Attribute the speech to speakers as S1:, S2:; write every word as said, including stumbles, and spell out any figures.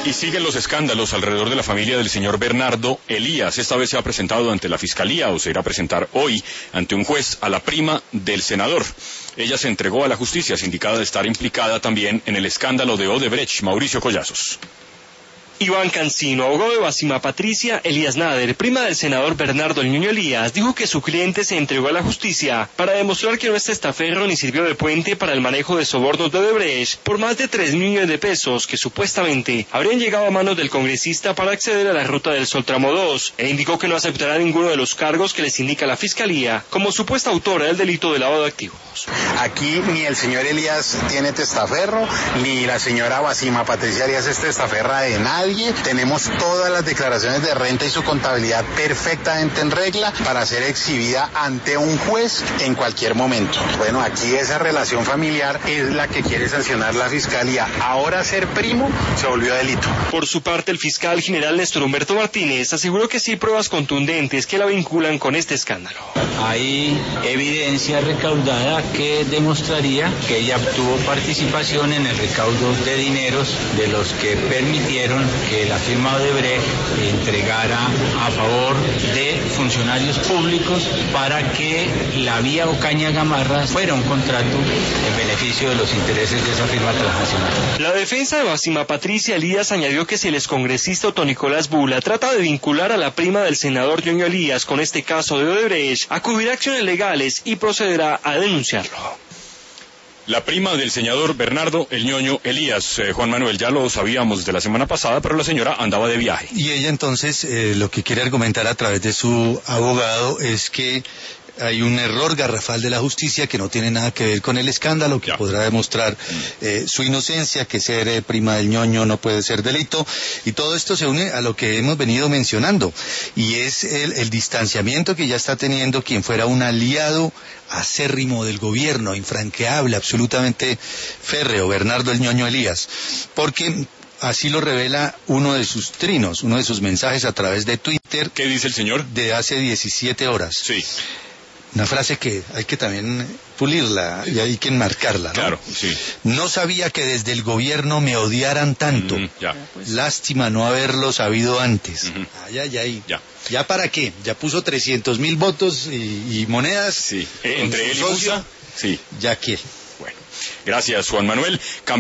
S1: Y siguen los escándalos alrededor de la familia del señor Bernardo Elías. Esta vez se ha presentado ante la Fiscalía, o se irá a presentar hoy, ante un juez, a la prima del senador. Ella se entregó a la justicia, sindicada de estar implicada también en el escándalo de Odebrecht. Mauricio Collazos.
S2: Iván Cancino, abogado de Basima Patricia Elías Nader, prima del senador Bernardo El Ñoño Elías, dijo que su cliente se entregó a la justicia para demostrar que no es testaferro ni sirvió de puente para el manejo de sobornos de Odebrecht por más de tres millones de pesos que supuestamente habrían llegado a manos del congresista para acceder a la Ruta del Sol Tramo dos, e indicó que no aceptará ninguno de los cargos que les indica la Fiscalía como supuesta autora del delito de lavado de activos.
S3: Aquí ni el señor Elías tiene testaferro, ni la señora Basima Patricia Elías es testaferra de nadie. Tenemos todas las declaraciones de renta y su contabilidad perfectamente en regla para ser exhibida ante un juez en cualquier momento. Bueno, aquí esa relación familiar es la que quiere sancionar la Fiscalía. Ahora ser primo se volvió delito.
S2: Por su parte, el fiscal general Néstor Humberto Martínez aseguró que sí hay pruebas contundentes que la vinculan con este escándalo.
S4: Hay evidencia recaudada que demostraría que ella tuvo participación en el recaudo de dineros de los que permitieron que la firma Odebrecht entregara a favor de funcionarios públicos para que la vía Ocaña Gamarra fuera un contrato en beneficio de los intereses de esa firma transnacional.
S2: La defensa de Basima Patricia Elías añadió que si el excongresista Otto Nicolás Bula trata de vincular a la prima del senador Ñoño Elías con este caso de Odebrecht, acudirá a acciones legales y procederá a denunciarlo.
S1: La prima del senador Bernardo El Ñoño Elías, eh, Juan Manuel, ya lo sabíamos de la semana pasada, pero la señora andaba de viaje.
S5: Y ella entonces eh, lo que quiere argumentar a través de su abogado es que hay un error garrafal de la justicia que no tiene nada que ver con el escándalo, que ya podrá demostrar eh, su inocencia, que ser eh, prima del ñoño no puede ser delito, y todo esto se une a lo que hemos venido mencionando, y es el, el distanciamiento que ya está teniendo quien fuera un aliado acérrimo del gobierno, infranqueable, absolutamente férreo, Bernardo El Ñoño Elías, porque así lo revela uno de sus trinos, uno de sus mensajes a través de Twitter.
S1: ¿Qué dice el señor?
S5: De hace diecisiete horas.
S1: Sí.
S5: Una frase que hay que también pulirla y hay que enmarcarla, ¿no?
S1: Claro, sí.
S5: No sabía que desde el gobierno me odiaran tanto.
S1: Mm, ya.
S5: Lástima no haberlo sabido antes.
S1: Uh-huh.
S5: Ay, ay, ay.
S1: Ya.
S5: ¿Ya para qué? Ya puso trescientos mil votos y, y monedas.
S1: Sí. Eh, entre él y Musa. Sí.
S5: ¿Ya qué?
S1: Bueno. Gracias, Juan Manuel.